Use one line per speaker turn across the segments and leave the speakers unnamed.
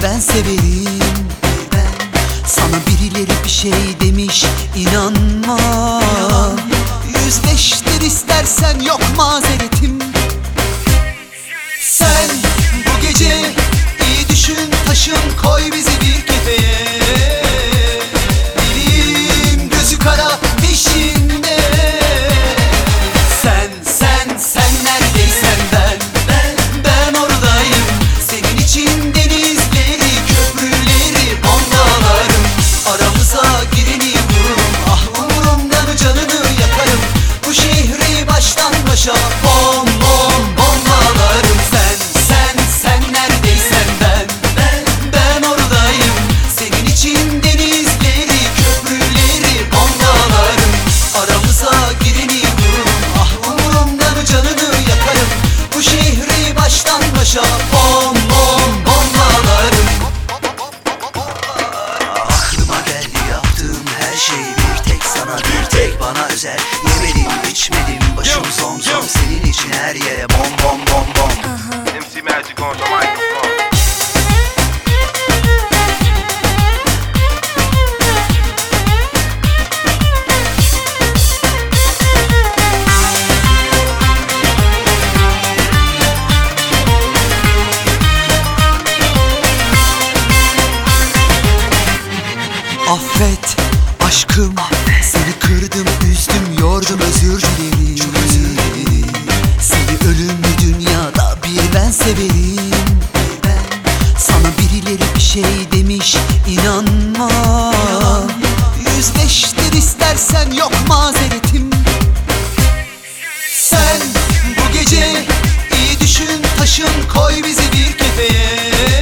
ben severim. Sana birileri bir şey demiş, inanma. 105'tir istersen, yok mazeretim. Sen bu gece iyi düşün, taşın, koy bizi bir kefeye. Dilim gözü kara peşinde. Sen neredeysen ben oradayım. Senin için denizleri, köprüleri bombalarım. Aramıza gireni vururum, ah umurumda mı, canını yakarım. Bu şehri baştan başa bom bombalarım. Sen neredeysen ben oradayım. Senin için denizleri, köprüleri bombalarım. Aramıza gireni vururum, ah umurumda mı, canını yakarım. Bu şehri baştan başa bom bombalarım.
Aklıma geldi yaptığım her şey, bir tek sana, bir tek bana özel. Yemedim içmedim, başım zom zom, senin için her yere bom bom bom bom.
MC Magic on the microphone.
Affet aşkım, seni kırdım, üzdüm, yordum, özür dilerim. Seni ölümlü dünyada bir ben severim. Sana birileri bir şey demiş, inanma. 105'tir istersen, yok mazeretim. Sen bu gece iyi düşün, taşın, koy bizi bir kefeye.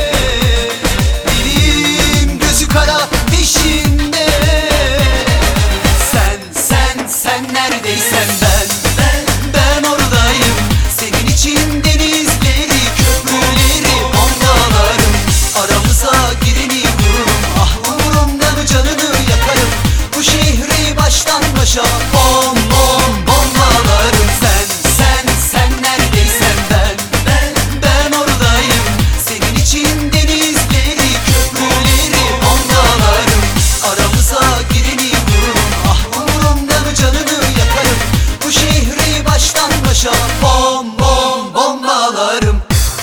Dilim gözü kara peşinde. Sen neredeysen ben oradayım. Senin için denizleri, köprüleri bombalarım. Aramıza gireni vururum, ah umurumda mı, canını yakarım. Bu şehri baştan başa bom bombalarım. Sen neredeysen ben oradayım. Senin için denizleri, köprüleri bombalarım. Aramıza gireni vururum, ah umurumda mı, canını yakarım. Bu şehri baştan başa bom bombalarım.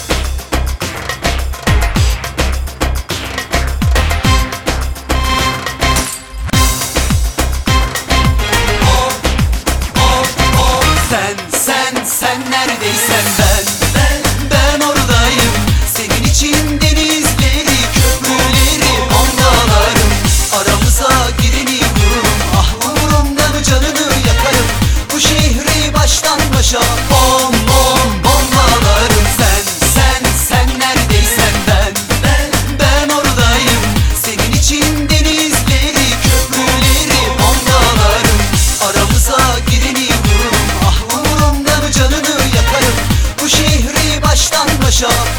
Sen neredeysen ben oradayım. Senin için denizleri, köprüleri bombalarım. Aramıza gireni vururum, ah umurumda mı, canını yakarım. Bu şehri baştan başa bom bombalarım. Sen neredeysen ben oradayım. Senin için denizleri, köprüleri bombalarım. Aramıza gireni vururum, ah umurumda mı, canını yakarım. Bu şehri baştan başa